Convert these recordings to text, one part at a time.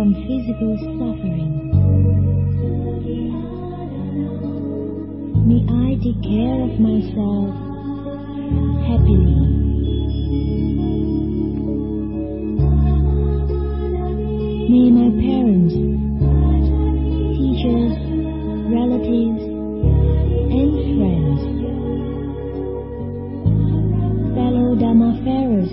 from physical suffering. May I take care of myself happily. May my parents, teachers, relatives, and friends, fellow Dhammafarers,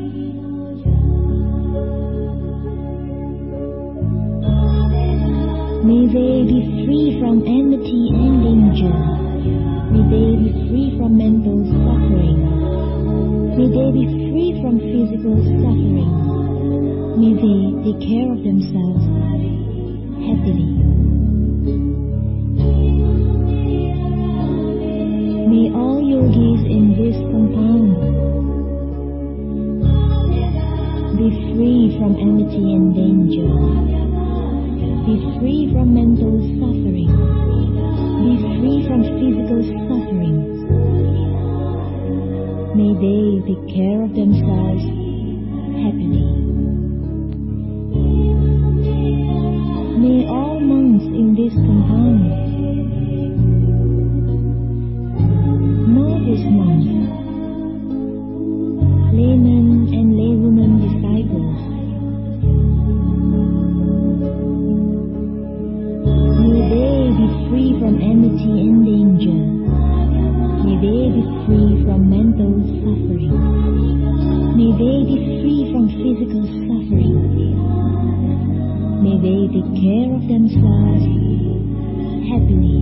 may they be free from enmity and danger. May they be free from mental suffering. May they be free from physical suffering. May they take care of themselves happily. May all yogis in this compound be free from enmity and danger. Be free from mental suffering. Be free from physical suffering. May they take care of themselves happily. May all monks in this compound, novice monks, laymen and laywomen disciples, may they be free from enmity and danger. May they be free from mental suffering. May they be free from physical suffering. May they take care of themselves happily.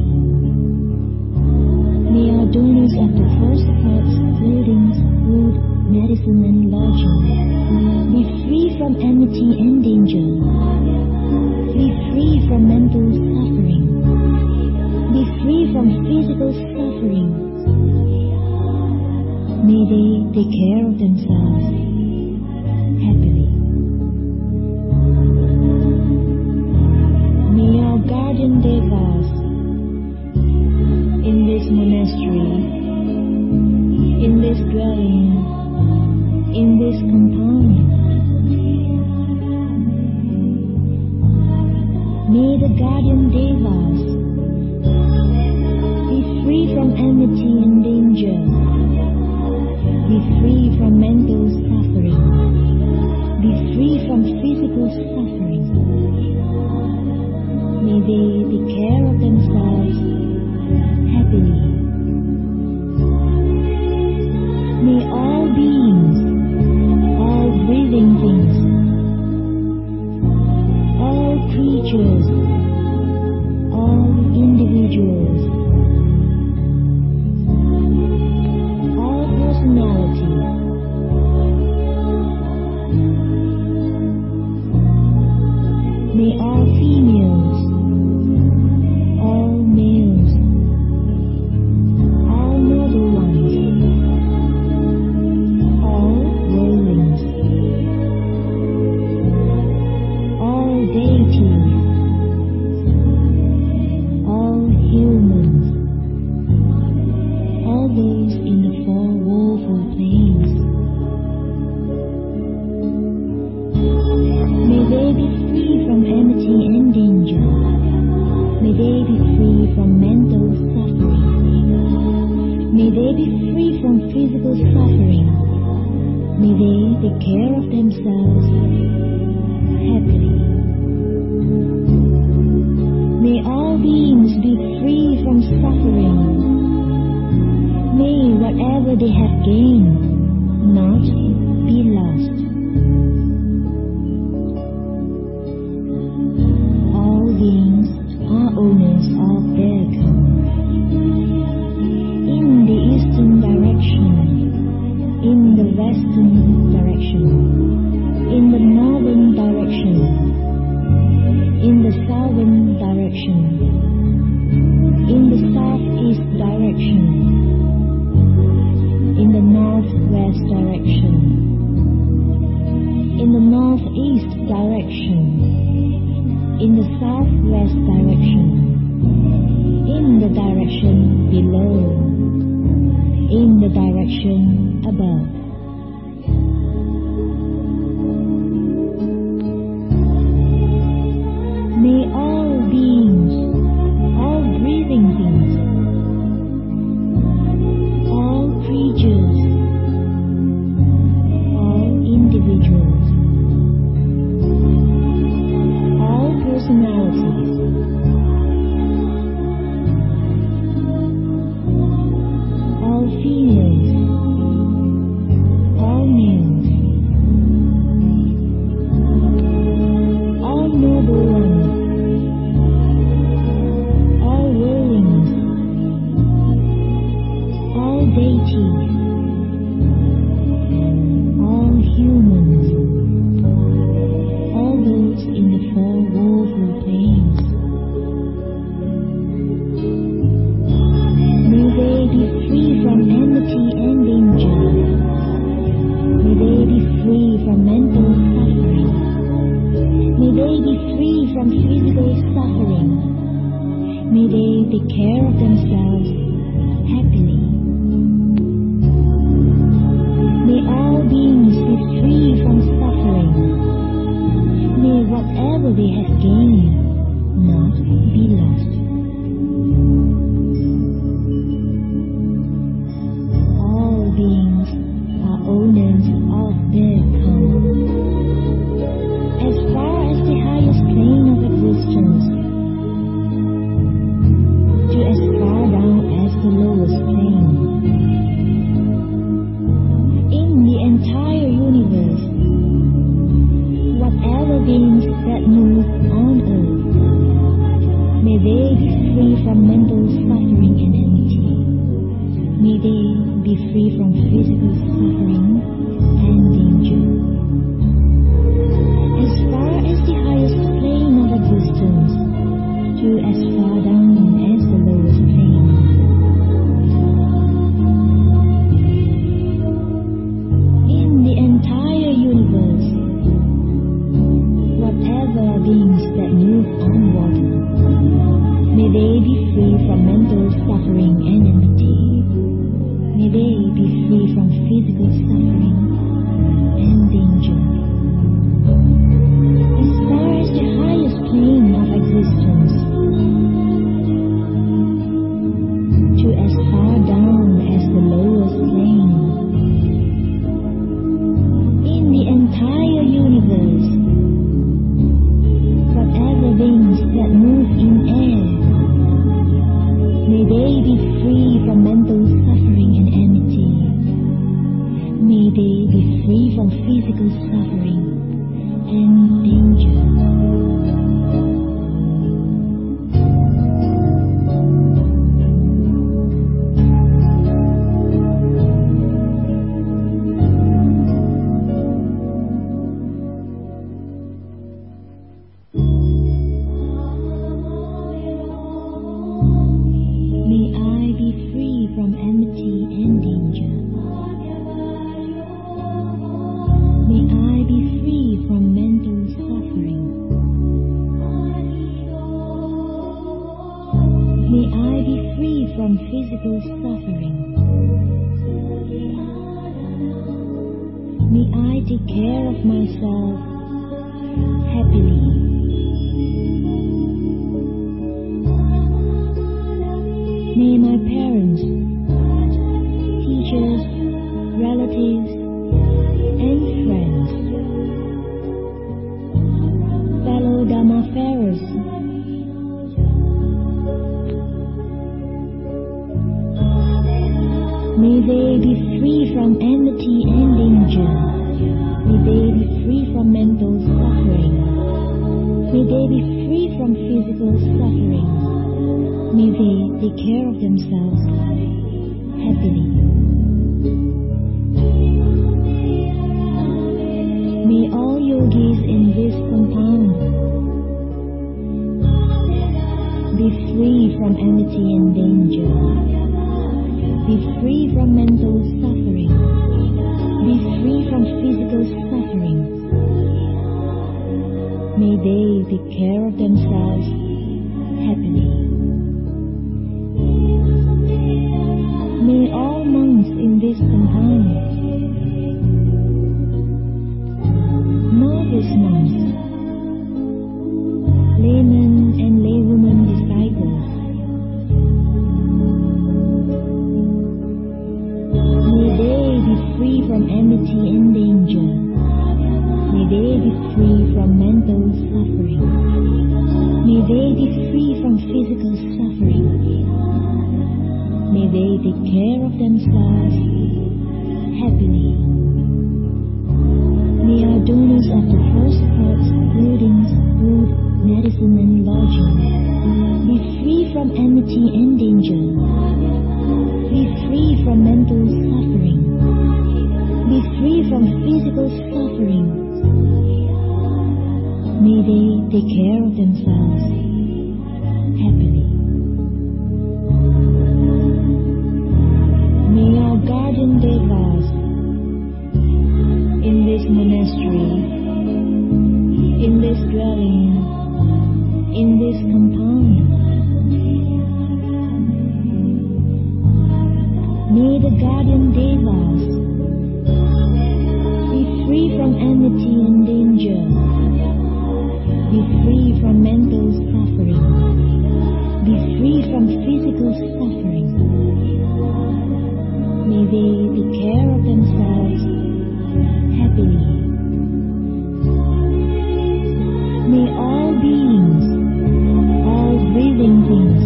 May our donors of the first crops, buildings, food, medicine and lodging be free from enmity and danger. Be free from mental suffering. Be free from physical suffering. May they take care of themselves happily. May our guardian devas in this monastery, in this dwelling, in this compound, may the guardian devas be free from enmity and danger. Be free from mental suffering. Be free from physical suffering. May they take care of themselves happily. May all beings, all breathing things, all creatures, all individuals, all personalities, may all females, all males, all noble ones, all worldlings, all deities, all humans, all those in the four woeful planes, may they be free from enmity and danger. May they be free from mental suffering. May they be free from physical suffering. May they take care of themselves happily. May all beings be free from suffering. May whatever they have gained not be lost. All beings are owners of their karma. In the eastern direction, in the western direction, in the northern direction, in the southern direction, in the southeast direction, in the northwest direction, in the northeast direction, in the southwest direction, in the direction below, in the direction above. deities, all humans, all those in the four woeful planes. May they be free from enmity and danger. May they be free from mental suffering. May they be free from physical suffering. May they take care of themselves happily. May all beings be free from suffering. May whatever they have gained not be lost. All beings are owners of their karma. As far as the highest plane of existence, to as far down as the lowest plane. In the entire universe, whatever beings that move on earth, may they be free from mental suffering and enmity. May they be free from physical suffering and danger. As far as the highest plane of existence, to as far down as the lowest plane. In the entire universe, whatever beings that move on water, may they be free from mental suffering and enmity. May they be free from physical suffering and danger. As far as the highest plane of existence, to as far down as the lowest plane. In the entire universe, whatever beings that move in air, may they be free from mental suffering and enmity. May they be free from physical suffering and danger. May I be free from enmity and danger. May I be free from mental suffering. May I be free from physical suffering. May I take care of myself happily. May my parents, teachers, relatives, and friends, fellow Dhammafarers, may they be free from enmity and danger. May they be free from mental suffering. May they be free from physical suffering. May they take care of themselves happily. May all yogis in this compound be free from enmity and danger. Be free from mental suffering. Be free from physical suffering. May they take care of themselves happily. May all monks in this compound, novice monks, laymen and laywomen disciples, may they be free from enmity and danger. May they be free from mental suffering. May they be free from physical suffering. May they take care of themselves happily. May our donors of the first crops, clothing, food, medicine, and lodging be free from enmity and danger. Be free from from mental suffering. Be free from physical suffering. May they take care of themselves happily. May our guardian devas in this monastery, in this dwelling, in this compound, may the guardian devas be free from enmity and danger, be free from mental suffering, be free from physical suffering. May they take care of themselves happily. May all beings, all breathing things,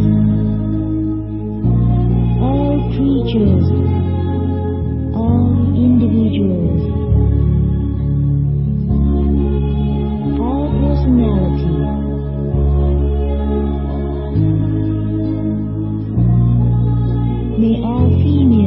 all creatures, all individuals, all personality, may all females